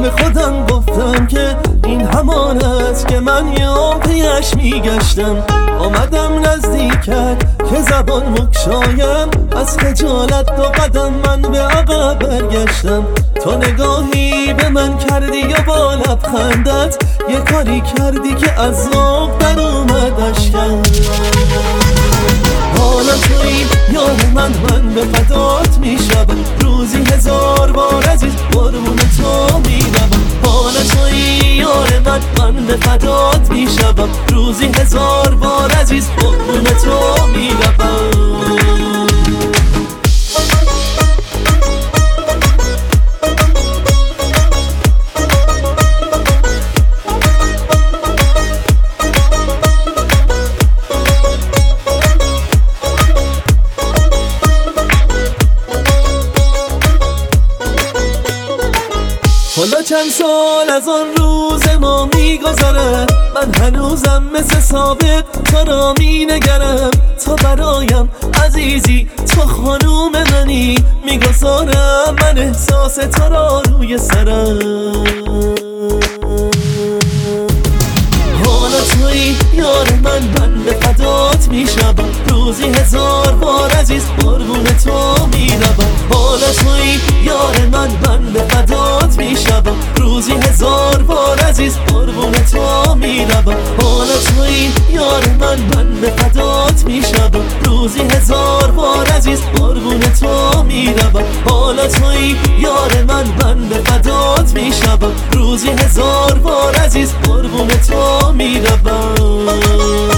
به خودم گفتم که این همان است که من یام پیش میگشتم. آمدم نزدیکت که زبان مگشایم، از خجالت 2 قدم من به عقب برگشتم. تو نگاهی به من کردی و با لبخندت یه کاری کردی که از ذوق در اومد اشکم. حالا تویی یار من به فدات میشم، روزی 1000 بار عزیز قربون تو میروم. حالا تویی یار من به فدات میشم، روزی 1000 بار عزیز قربون تو میروم. حالا چند سال از آن روز ما میگذره، من هنوزم مثل سابق تو را مینگرم. تو برایم عزیزی، تو خانوم منی، میگذارم من احساس تو را روی سرم. حالا تویی یار من به فدات میشم، روزی 1000 بار عزیز قربون تو میروم. حالا تویی یار من به فدات میشم، روزی 1000 بار عزیز قربون تو میروم. حالا تویی یار من به فدات میشم، روزی 1000 بار عزیز قربون تو میروم. حالا تویی یار من به فدات میشم، روزی 1000 بار عزیز قربون تو میروم.